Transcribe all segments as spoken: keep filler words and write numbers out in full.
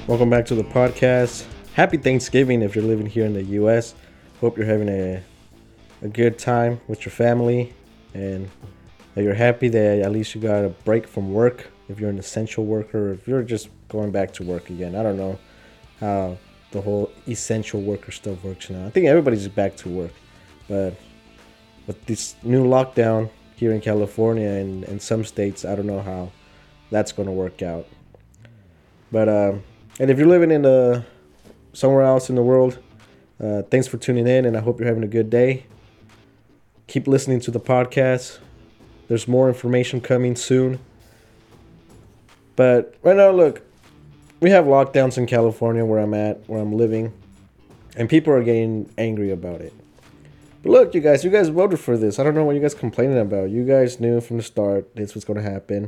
Welcome back to the podcast. Happy Thanksgiving if you're living here in the U S. Hope you're having a, a good time with your family and that you're happy that at least you got a break from work if you're an essential worker, or if you're just going back to work again. I don't know how the whole essential worker stuff works now. I think everybody's back to work, but with this new lockdown here in California and, and some states, I don't know how that's going to work out. But um, and if you're living in the somewhere else in the world, uh, thanks for tuning in, and I hope you're having a good day. Keep listening to the podcast. There's more information coming soon. But right now, look, we have lockdowns in California where I'm at, where I'm living, and people are getting angry about it. But look, you guys, you guys voted for this. I don't know what you guys complaining about. You guys knew from the start this was going to happen.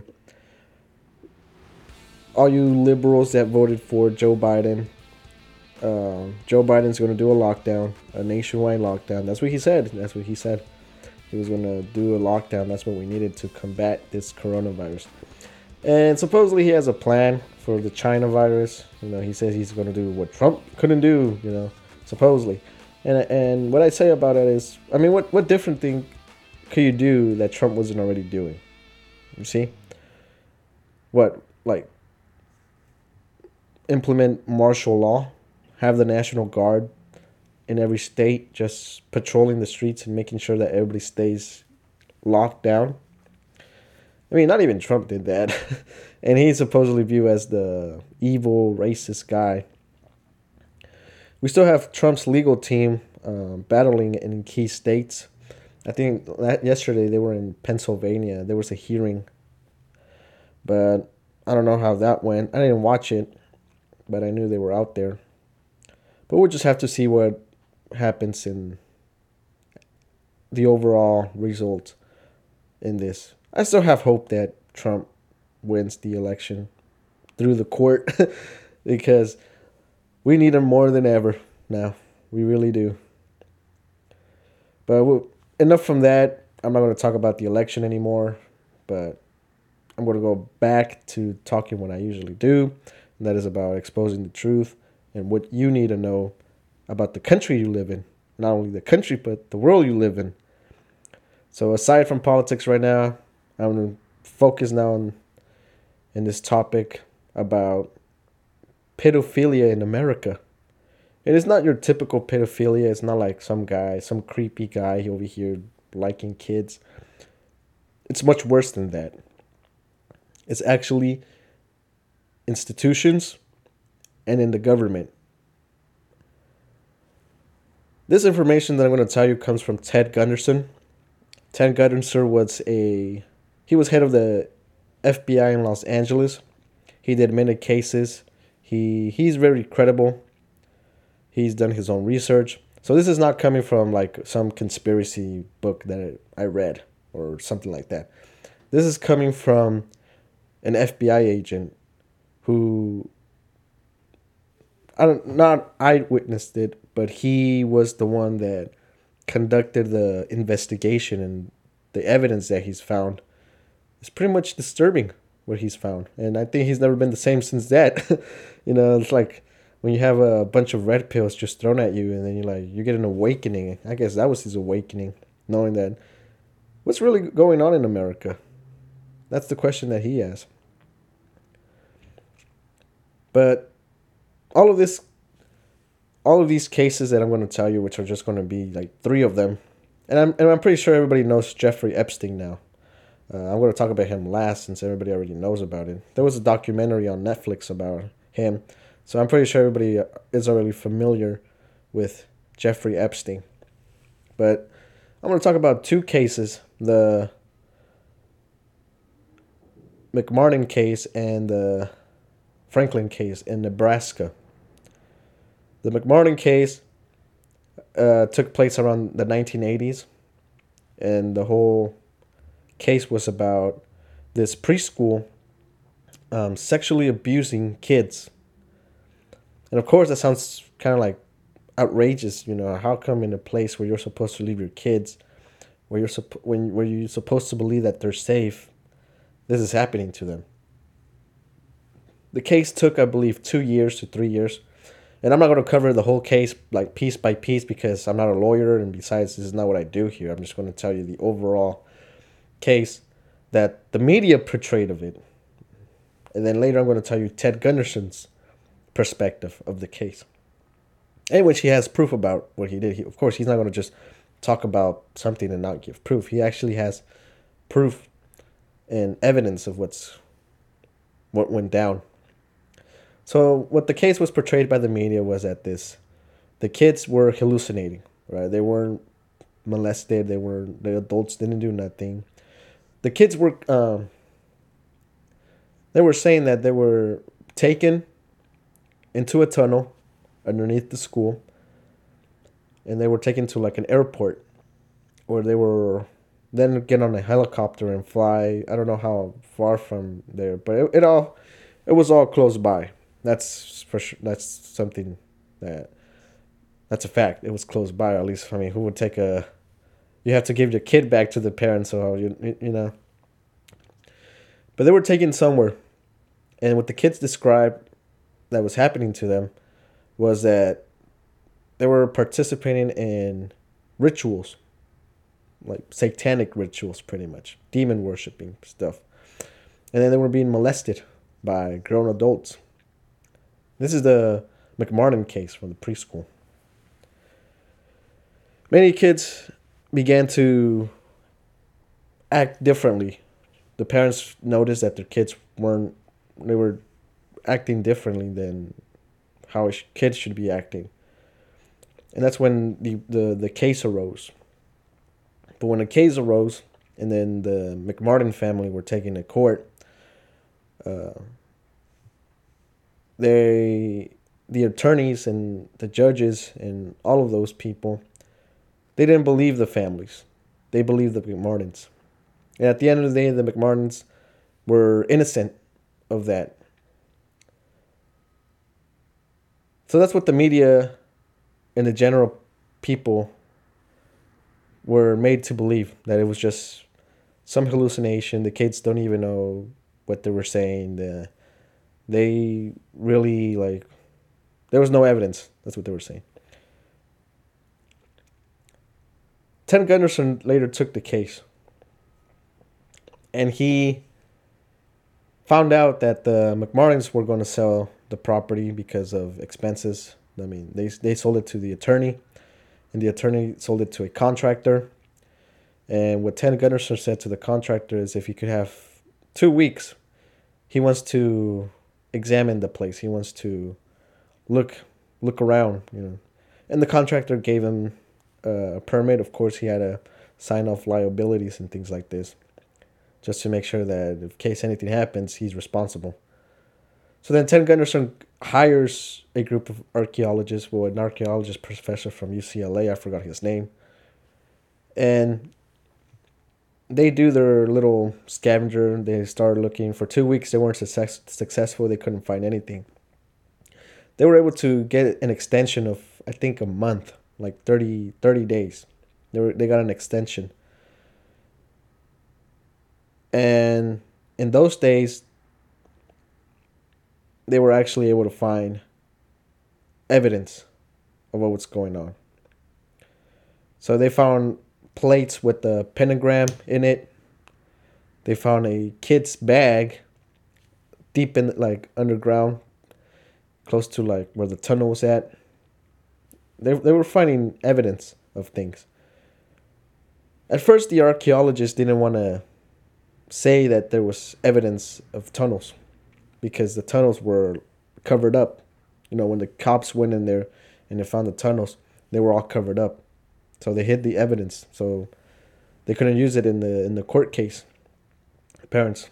All you liberals that voted for Joe Biden, um, Joe Biden's going to do a lockdown, a nationwide lockdown. That's what he said. That's what he said. He was going to do a lockdown. That's what we needed to combat this coronavirus. And supposedly he has a plan for the China virus. You know, he says he's going to do what Trump couldn't do, you know, supposedly. And and what I say about it is, I mean, what, what different thing could you do that Trump wasn't already doing? You see? What, like, implement martial law, have the National Guard in every state just patrolling the streets and making sure that everybody stays locked down. I mean, not even Trump did that. And he's supposedly viewed as the evil, racist guy. We still have Trump's legal team um, battling in key states. I think that yesterday they were in Pennsylvania. There was a hearing. But I don't know how that went. I didn't watch it, but I knew they were out there. But we'll just have to see what happens in the overall result in this. I still have hope that Trump wins the election through the court because we need him more than ever now. We really do. But we'll, enough from that. I'm not going to talk about the election anymore, but I'm going to go back to talking what I usually do, and that is about exposing the truth and what you need to know about the country you live in. Not only the country, but the world you live in. So aside from politics right now, I'm going to focus now on in this topic about pedophilia in America. It is not your typical pedophilia. It's not like some guy, some creepy guy over here liking kids. It's much worse than that. It's actually institutions and in the government. This information that I'm going to tell you comes from Ted Gunderson. Ted Gunderson was a he was head of the F B I in Los Angeles. He did many cases. He he's very credible. He's done his own research. So this is not coming from like some conspiracy book that I read or something like that. This is coming from an F B I agent who I don't not eyewitnessed it, but he was the one that conducted the investigation, and the evidence that he's found is pretty much disturbing what he's found. And I think he's never been the same since that. You know, it's like when you have a bunch of red pills just thrown at you and then you're like, you get an awakening. I guess that was his awakening, knowing that what's really going on in America? That's the question that he asked. But all of this, all of these cases that I'm going to tell you, which are just going to be like three of them, and I'm and I'm pretty sure everybody knows Jeffrey Epstein now. Uh, I'm going to talk about him last since everybody already knows about it. There was a documentary on Netflix about him, so I'm pretty sure everybody is already familiar with Jeffrey Epstein. But I'm going to talk about two cases: the McMartin case and the Franklin case in Nebraska. The McMartin case uh, took place around the nineteen eighties, and the whole case was about this preschool um, sexually abusing kids. And of course, that sounds kind of like outrageous. You know, how come in a place where you're supposed to leave your kids, where you're supp- when where you're supposed to believe that they're safe, this is happening to them? The case took, I believe, two years to three years. And I'm not going to cover the whole case like piece by piece because I'm not a lawyer, and besides, this is not what I do here. I'm just going to tell you the overall case that the media portrayed of it. And then later I'm going to tell you Ted Gunderson's perspective of the case, in which he has proof about what he did. He, of course, he's not going to just talk about something and not give proof. He actually has proof and evidence of what's what went down. So what the case was portrayed by the media was that this the kids were hallucinating, right? They weren't molested. They were the adults didn't do nothing. The kids were um, they were saying that they were taken into a tunnel underneath the school, and they were taken to like an airport, where they were then get on a helicopter and fly. I don't know how far from there, but it, it all it was all close by. That's for sure. That's something that that's a fact. It was close by. At least, I mean, who would take a? You have to give your kid back to the parents, so you you know. But they were taken somewhere, and what the kids described that was happening to them was that they were participating in rituals, like satanic rituals, pretty much demon worshiping stuff, and then they were being molested by grown adults. This is the McMartin case from the preschool. Many kids began to act differently. The parents noticed that their kids weren't, they were acting differently than how kids should be acting. And that's when the, the, the case arose. But when the case arose, and then the McMartin family were taken to court, uh, they, the attorneys and the judges and all of those people, they didn't believe the families. They believed the McMartins. And at the end of the day, the McMartins were innocent of that. So that's what the media and the general people were made to believe, that it was just some hallucination. The kids don't even know what they were saying. The, they really, like, there was no evidence. That's what they were saying. Ted Gunderson later took the case, and he found out that the McMartins were going to sell the property because of expenses. I mean, they they sold it to the attorney, and the attorney sold it to a contractor. And what Ted Gunderson said to the contractor is, if he could have two weeks, he wants to examine the place. He wants to look look around, you know. And the contractor gave him uh, a permit. Of course, he had to sign off liabilities and things like this, just to make sure that in case anything happens, he's responsible. So then Ted Gunderson hires a group of archaeologists, well, an archaeologist professor from U C L A, I forgot his name, and they do their little scavenger. They started looking. For two weeks, they weren't success- successful. They couldn't find anything. They were able to get an extension of, I think, a month, like thirty, thirty days. They were they got an extension. And in those days, they were actually able to find evidence of what was going on. So they found plates with the pentagram in it. They found a kid's bag deep in, like, underground, close to, like, where the tunnel was at. They, they were finding evidence of things. At first, the archaeologists didn't want to say that there was evidence of tunnels, because the tunnels were covered up. You know, when the cops went in there and they found the tunnels, they were all covered up. So they hid the evidence. So they couldn't use it in the in the court case. The parents.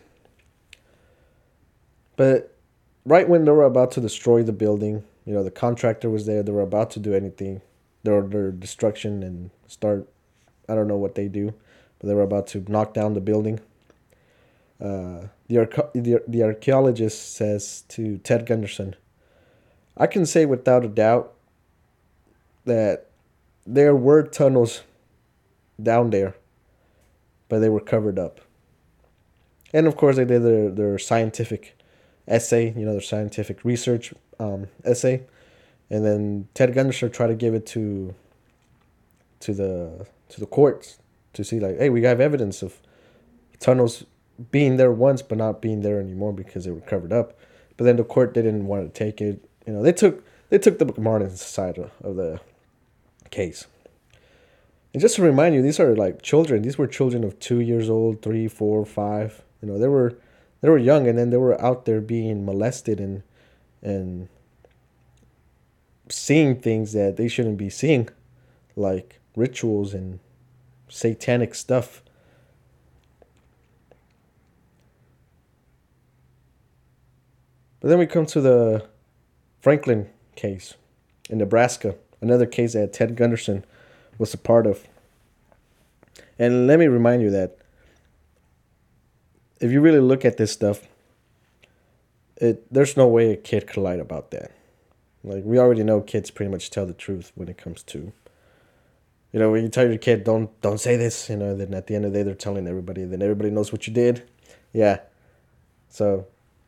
But right when they were about to destroy the building, you know, the contractor was there. They were about to do anything. Their their destruction and start, I don't know what they do, but they were about to knock down the building. Uh, the, arche- the the archaeologist says to Ted Gunderson, I can say without a doubt that there were tunnels down there, but they were covered up. And of course, they did their, their scientific essay, you know, their scientific research um, essay, and then Ted Gunderson tried to give it to to the to the courts to see like, hey, we have evidence of tunnels being there once but not being there anymore because they were covered up. But then the court didn't want to take it. You know, they took they took the McMartin side of the case. And just to remind you, these are like children. These were children of two years old, three, four, five. You know, they were they were young, and then they were out there being molested and and seeing things that they shouldn't be seeing, like rituals and satanic stuff. But then we come to the Franklin case in Nebraska, another case that Ted Gunderson was a part of. And let me remind you that if you really look at this stuff, it there's no way a kid could lie about that. Like, we already know kids pretty much tell the truth when it comes to, you know, when you tell your kid, don't don't say this, you know, then at the end of the day, they're telling everybody, then everybody knows what you did. Yeah. So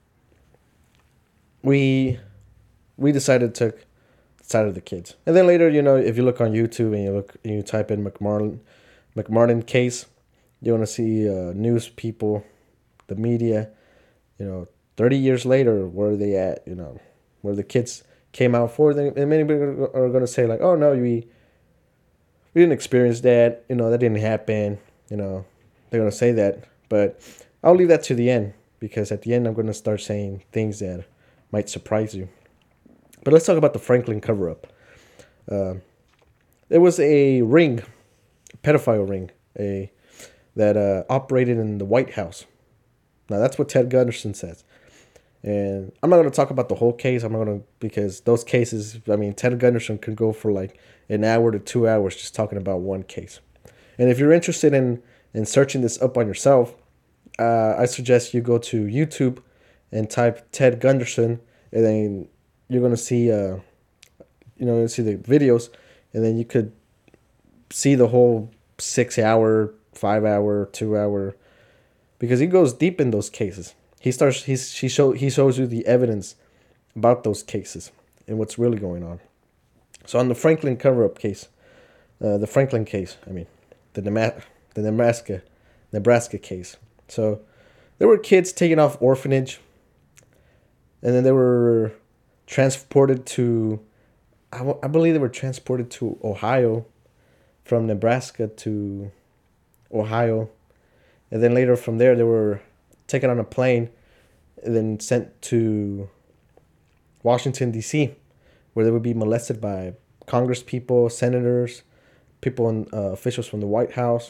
we we decided to take the side of the kids. And then later, you know, if you look on YouTube and you look and you type in McMartin McMartin case, you want to see uh, news people, the media, you know, thirty years later, where are they at, you know, where the kids came out for. And many people are going to say like, oh no, we we didn't experience that, you know, that didn't happen, you know, they're going to say that. But I'll leave that to the end, because at the end I'm going to start saying things that might surprise you. But let's talk about the Franklin cover-up. Uh, there was a ring, a pedophile ring, a that uh, operated in the White House. Now that's what Ted Gunderson says. And I'm not going to talk about the whole case. I'm not going to, because those cases, I mean, Ted Gunderson could go for like an hour to two hours just talking about one case. And if you're interested in, in searching this up on yourself, uh, I suggest you go to YouTube and type Ted Gunderson, and then you're going to see, uh, you know, see the videos, and then you could see the whole six hour, five hour, two hour, because he goes deep in those cases. He starts. He's. He show. He shows you the evidence about those cases and what's really going on. So on the Franklin cover-up case, uh, the Franklin case. I mean, the Nema- the Nebraska, Nebraska case. So there were kids taken off orphanage, and then they were transported to. I, w- I believe they were transported to Ohio, from Nebraska to Ohio, and then later from there they were taken on a plane and then sent to Washington, D C, where they would be molested by Congress people, senators, people, and uh, officials from the White House.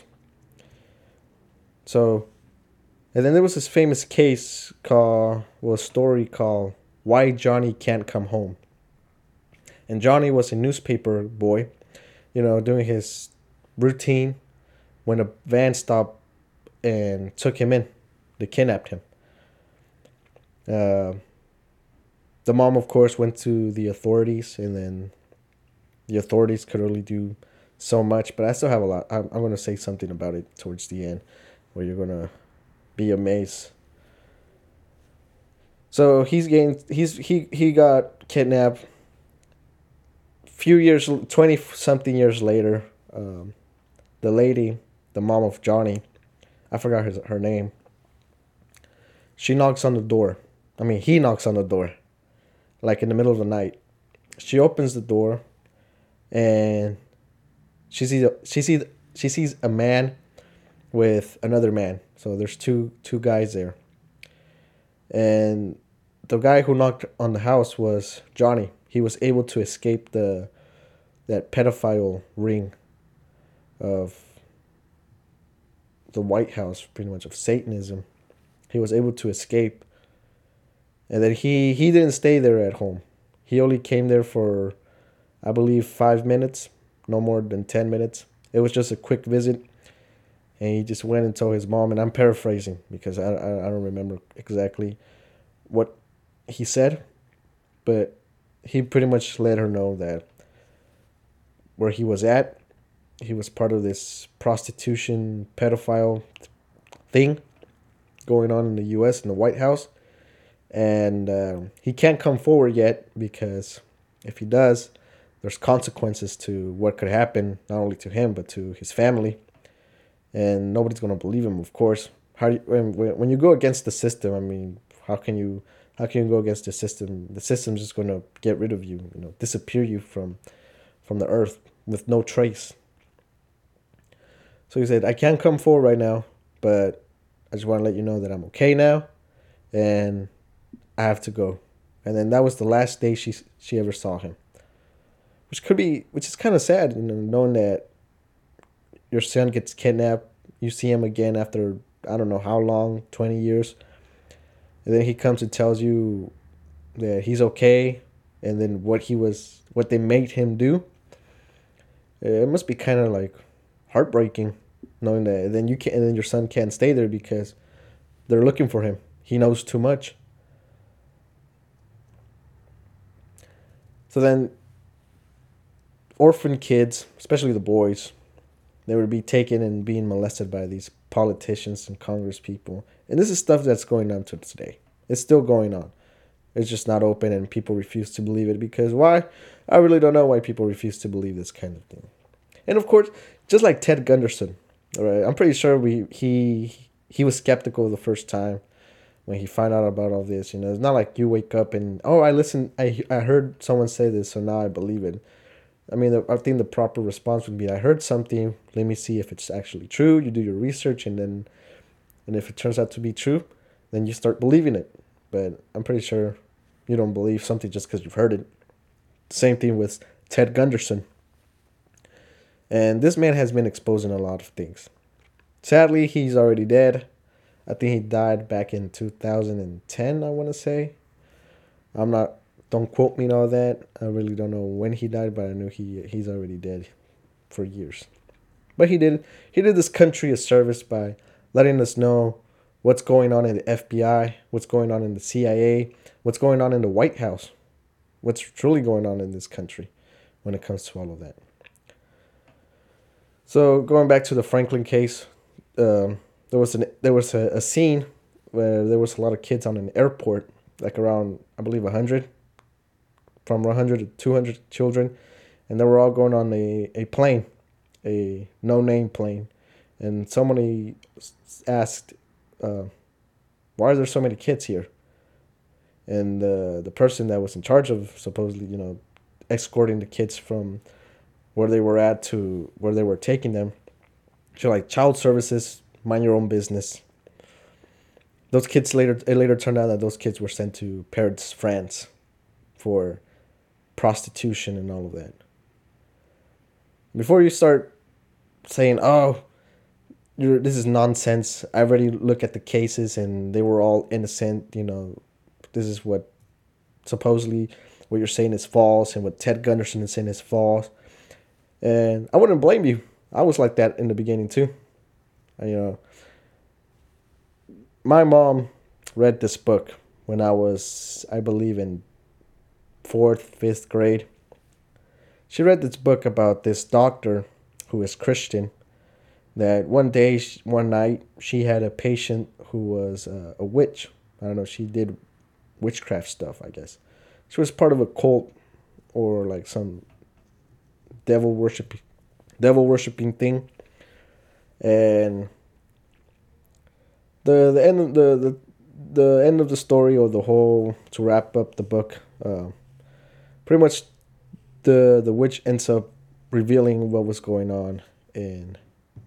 So, and then there was this famous case called, well, a story called Why Johnny Can't Come Home. And Johnny was a newspaper boy, you know, doing his routine when a van stopped and took him in. They kidnapped him. Uh, the mom, of course, went to the authorities, and then the authorities could only do so much. But I still have a lot. I'm, I'm going to say something about it towards the end, where you're going to be amazed. So he's getting, he's he he got kidnapped. Few years, twenty something years later, um, the lady, the mom of Johnny, I forgot her her name. She knocks on the door. I mean, he knocks on the door, like in the middle of the night. She opens the door, and she sees a, she sees she sees a man with another man. So there's two two guys there. And the guy who knocked on the house was Johnny. He was able to escape the that pedophile ring of the White House, pretty much of Satanism. He was able to escape. And then he, he didn't stay there at home. He only came there for, I believe, five minutes, no more than ten minutes. It was just a quick visit. And he just went and told his mom, and I'm paraphrasing because I, I, I don't remember exactly what he said. But he pretty much let her know that where he was at, he was part of this prostitution, pedophile thing going on in the U S in the White House. and uh, he can't come forward yet because if he does, there's consequences to what could happen not only to him but to his family, and nobody's gonna believe him, of course. How do you, when when you go against the system, I mean, how can you how can you go against the system? The system's just gonna get rid of you, you know, disappear you from from the earth with no trace. So he said, I can't come forward right now, but I just want to let you know that I'm okay now, and I have to go. And then that was the last day she she ever saw him, which could be, which is kind of sad, you know, knowing that your son gets kidnapped, you see him again after I don't know how long, twenty years, and then he comes and tells you that he's okay, and then what he was, what they made him do. It must be kind of like heartbreaking, knowing that. And then you can, and then your son can't stay there because they're looking for him. He knows too much. So then, orphan kids, especially the boys, they would be taken and being molested by these politicians and Congress people. And this is stuff that's going on to today. It's still going on. It's just not open, and people refuse to believe it because why? I really don't know why people refuse to believe this kind of thing. And of course, just like Ted Gunderson, all right, I'm pretty sure we he he was skeptical the first time when he found out about all this. You know, it's not like you wake up and oh, I listened, I I heard someone say this, so now I believe it. I mean, the, I think the proper response would be, I heard something. Let me see if it's actually true. You do your research, and then, and if it turns out to be true, then you start believing it. But I'm pretty sure you don't believe something just because you've heard it. Same thing with Ted Gunderson. And this man has been exposing a lot of things. Sadly, he's already dead. I think he died back in two thousand ten, I want to say. I'm not, don't quote me on all that. I really don't know when he died, but I know he he's already dead for years. But he did he did this country a service by letting us know what's going on in the F B I, what's going on in the C I A, what's going on in the White House, what's truly going on in this country when it comes to all of that. So going back to the Franklin case, um, there was an there was a, a scene where there was a lot of kids on an airport, like around I believe a hundred, from one hundred to two hundred children, and they were all going on a, a plane, a no name plane, and somebody asked, uh, "Why are there so many kids here?" And the the person that was in charge of supposedly, you know, escorting the kids from where they were at to where they were taking them, she like, child services, mind your own business. Those kids later, it later turned out that those kids were sent to Paris, France, for prostitution and all of that. Before you start saying, "Oh, you're, this is nonsense," I already look at the cases and they were all innocent. You know, this is what supposedly what you're saying is false, and what Ted Gunderson is saying is false. And I wouldn't blame you. I was like that in the beginning too. I, you know, my mom read this book when I was, I believe, in fourth, fifth grade. She read this book about this doctor who is Christian. That one day, one night, she had a patient who was uh, a witch. I don't know. She did witchcraft stuff, I guess. She was part of a cult or like some devil worship, devil worshiping thing. And the the end of the, the the end of the story, or the whole, to wrap up the book, uh, pretty much the the witch ends up revealing what was going on in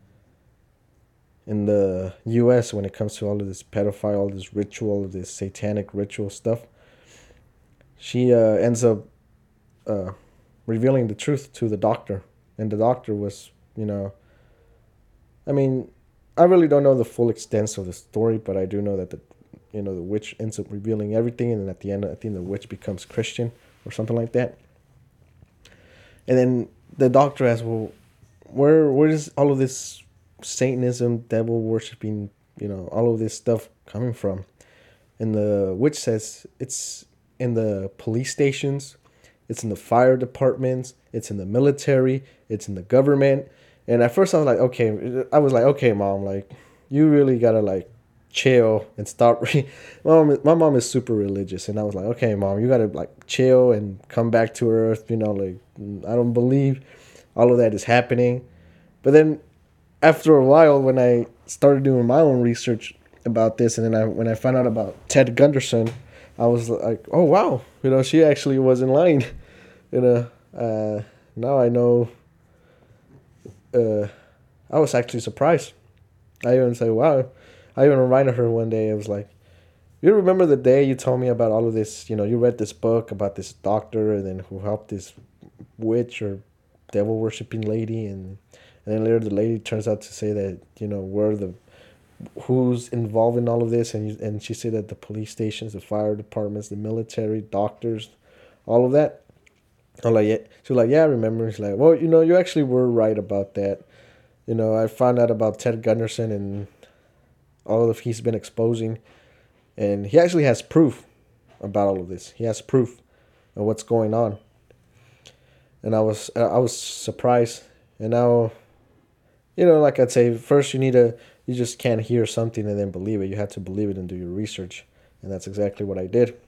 in the U S when it comes to all of this pedophile, all this ritual, this satanic ritual stuff. She uh, ends up uh, revealing the truth to the doctor, and the doctor was, you know, I mean, I really don't know the full extent of the story, but I do know that the, you know, the witch ends up revealing everything, and then at the end, I think the witch becomes Christian or something like that. And then the doctor asks, "Well, where where is all of this Satanism, devil worshiping, you know, all of this stuff coming from?" And the witch says, "It's in the police stations, it's in the fire departments, it's in the military, it's in the government." And at first I was like, okay, I was like, okay, mom, like, you really gotta like chill and start. Re- my mom, is- my mom is super religious, and I was like, okay, mom, you gotta like chill and come back to earth. You know, like I don't believe all of that is happening. But then after a while, when I started doing my own research about this, and then I when I found out about Ted Gunderson, I was like, oh wow, you know, she actually was in line. You know, uh, now I know. Uh, I was actually surprised. I even say, wow. I even reminded her one day. I was like, you remember the day you told me about all of this? You know, you read this book about this doctor and then who helped this witch or devil worshipping lady, and and then later the lady turns out to say that you know we're the who's involved in all of this, and you, and she said that the police stations, the fire departments, the military, doctors, all of that. I'm like, yeah. She's like, yeah, I remember. She's like, well, you know, you actually were right about that. You know, I found out about Ted Gunderson and all of he's been exposing, and he actually has proof about all of this. He has proof of what's going on, and I was I was surprised. And now, you know, like I'd say, first you need to you just can't hear something and then believe it. You have to believe it and do your research, and that's exactly what I did.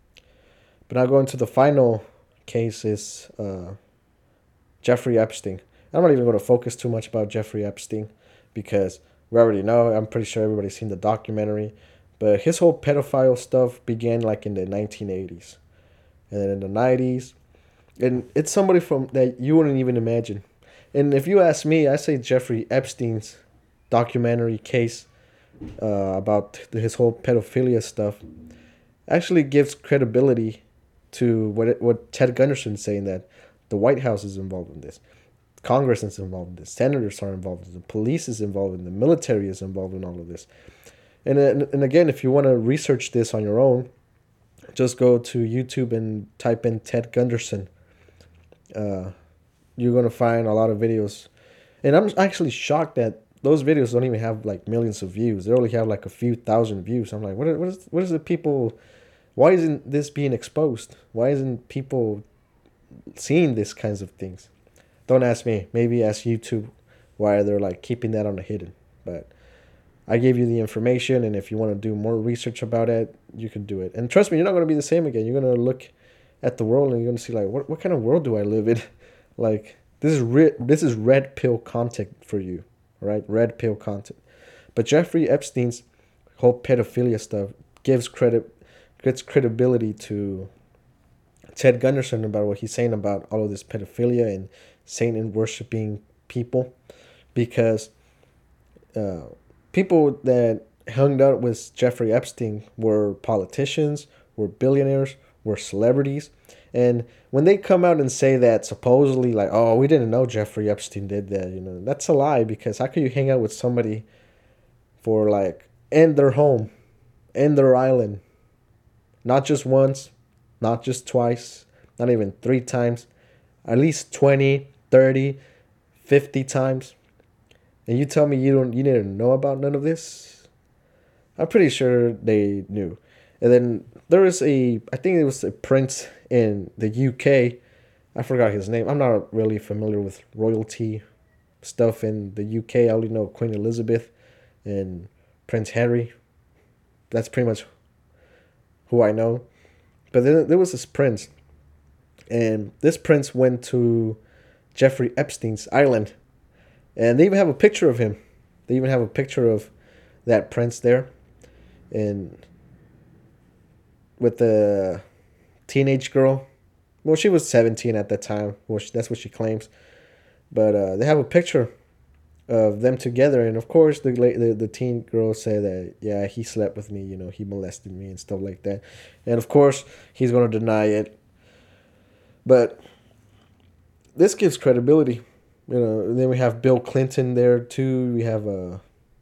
But now going to the final case is uh, Jeffrey Epstein. I'm not even going to focus too much about Jeffrey Epstein because we already know. I'm pretty sure everybody's seen the documentary. But his whole pedophile stuff began like in the nineteen eighties. And then in the nineties. And it's somebody from that you wouldn't even imagine. And if you ask me, I say Jeffrey Epstein's documentary case uh, about his whole pedophilia stuff actually gives credibility to what it, what Ted Gunderson's saying, that the White House is involved in this. Congress is involved in this. Senators are involved in this. The police is involved in this. The military is involved in all of this. And, and again, if you want to research this on your own, just go to YouTube and type in Ted Gunderson. Uh, you're going to find a lot of videos. And I'm actually shocked that those videos don't even have like millions of views. They only have like a few thousand views. I'm like, what, what, is, what is the people... Why isn't this being exposed? Why isn't people seeing these kinds of things? Don't ask me. Maybe ask YouTube why they're like keeping that on the hidden. But I gave you the information, and if you want to do more research about it, you can do it. And trust me, you're not going to be the same again. You're going to look at the world and you're going to see like, what what kind of world do I live in? Like this is re- this is red pill content for you, right? Red pill content. But Jeffrey Epstein's whole pedophilia stuff gives credit, gets credibility to Ted Gunderson about what he's saying about all of this pedophilia and Satan worshiping people, because uh, people that hung out with Jeffrey Epstein were politicians, were billionaires, were celebrities. And when they come out and say that supposedly like, oh, we didn't know Jeffrey Epstein did that, you know, that's a lie, because how could you hang out with somebody for like in their home, in their island, not just once, not just twice, not even three times, at least twenty, thirty, fifty times. And you tell me you don't you didn't know about none of this? I'm pretty sure they knew. And then there was a I think it was a prince in the U K. I forgot his name. I'm not really familiar with royalty stuff in the U K. I only know Queen Elizabeth and Prince Harry. That's pretty much who I know. But then there was this prince, and this prince went to Jeffrey Epstein's island, and they even have a picture of him. They even have a picture of that prince there, and with the teenage girl. Well, she was seventeen at that time. Well, she, that's what she claims. But uh, they have a picture of them together, and of course, the, the the teen girl said that yeah, he slept with me. You know, he molested me and stuff like that. And of course, he's gonna deny it. But this gives credibility. You know, and then we have Bill Clinton there too. We have uh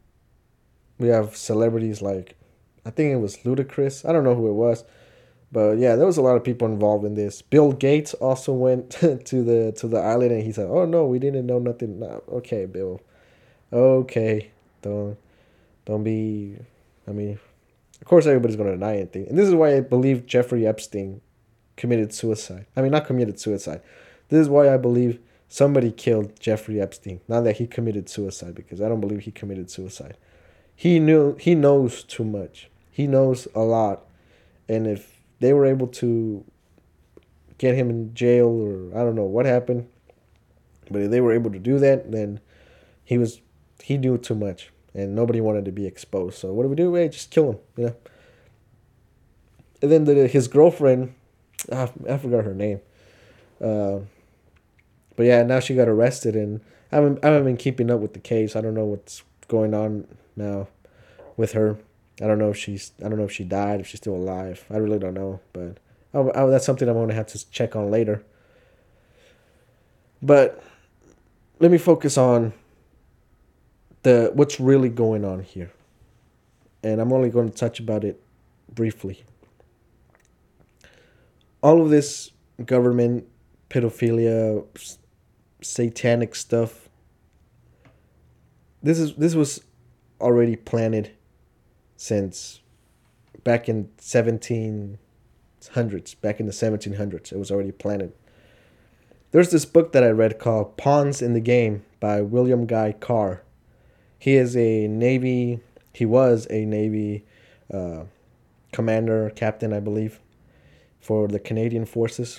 we have celebrities like, I think it was Ludacris. I don't know who it was. But yeah, there was a lot of people involved in this. Bill Gates also went to the to the island, and he said, "Oh no, we didn't know nothing." No, okay, Bill. Okay, don't don't be. I mean, of course, everybody's gonna deny anything, and this is why I believe Jeffrey Epstein committed suicide. I mean, not committed suicide. This is why I believe somebody killed Jeffrey Epstein. Not that he committed suicide, because I don't believe he committed suicide. He knew he knows too much. He knows a lot, and if they were able to get him in jail, or I don't know what happened, but if they were able to do that, then he was he knew too much, and nobody wanted to be exposed. So what do we do? Hey, just kill him, you know. And then the, his girlfriend, ah, I forgot her name. Uh, but yeah, now she got arrested, and I haven't I haven't been keeping up with the case. I don't know what's going on now with her. I don't know if she's I don't know if she died, if she's still alive. I really don't know, but oh, oh, that's something I'm gonna have to check on later. But let me focus on the what's really going on here, and I'm only going to touch about it briefly. All of this government pedophilia, satanic stuff. This is this was already planted since back in seventeen hundreds, back in the seventeen hundreds. It was already planted. There's this book that I read called Pawns in the Game by William Guy Carr. He is a Navy, he was a Navy uh, commander, captain, I believe, for the Canadian Forces.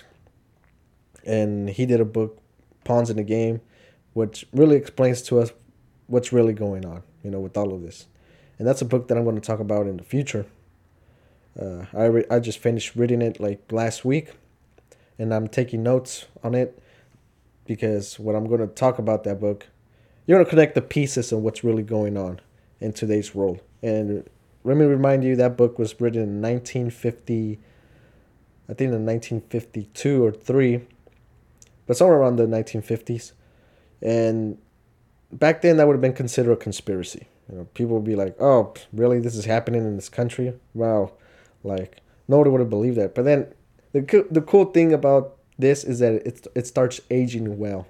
And he did a book, Pawns in the Game, which really explains to us what's really going on, you know, with all of this. And that's a book that I'm going to talk about in the future. Uh, I re- I just finished reading it like last week, and I'm taking notes on it because when I'm going to talk about that book, you're going to connect the pieces of what's really going on in today's world. And let me remind you, that book was written in nineteen fifty, I think in nineteen fifty-two or three, but somewhere around the nineteen fifties. And back then, that would have been considered a conspiracy. You know, people would be like, "Oh, really? This is happening in this country? Wow!" Like nobody would have believed that. But then, the co- the cool thing about this is that it it starts aging well.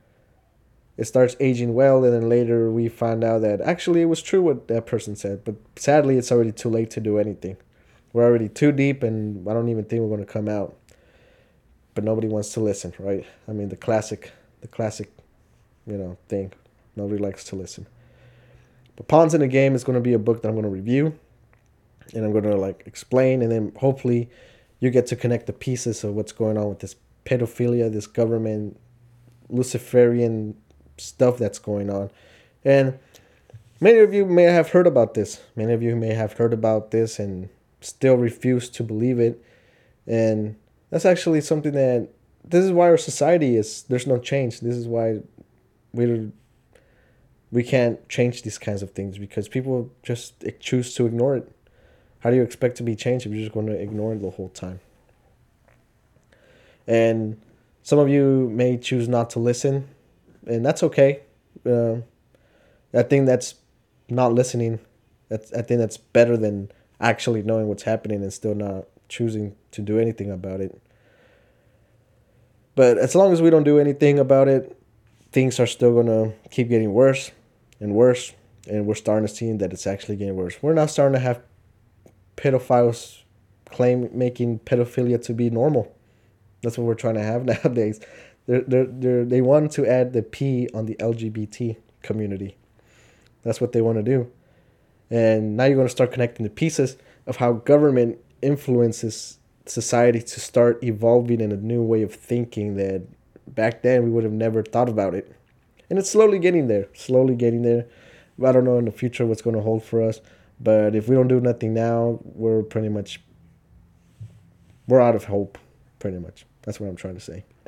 It starts aging well, and then later we find out that actually it was true what that person said. But sadly, it's already too late to do anything. We're already too deep, and I don't even think we're going to come out. But nobody wants to listen, right? I mean, the classic, the classic, you know, thing. Nobody likes to listen. But Pawns in the Game is going to be a book that I'm going to review, and I'm going to like explain, and then hopefully you get to connect the pieces of what's going on with this pedophilia, this government Luciferian stuff that's going on. And many of you may have heard about this. Many of you may have heard about this and still refuse to believe it. And that's actually something that this is why our society is there's no change. This is why we we can't change these kinds of things, because people just choose to ignore it. How do you expect to be changed if you're just going to ignore it the whole time? And some of you may choose not to listen, and that's okay. Uh, I think that's not listening. That's I think that's better than actually knowing what's happening and still not choosing to do anything about it. But as long as we don't do anything about it, things are still gonna keep getting worse and worse, and we're starting to see that it's actually getting worse. We're now starting to have pedophiles claim making pedophilia to be normal. That's what we're trying to have nowadays. They're, they're, they're, they want to add the P on the L G B T community. That's what they want to do. And now you're going to start connecting the pieces of how government influences society to start evolving in a new way of thinking that back then we would have never thought about it. And it's slowly getting there, slowly getting there. I don't know in the future what's going to hold for us. But if we don't do nothing now, we're pretty much, we're out of hope, pretty much. That's what I'm trying to say.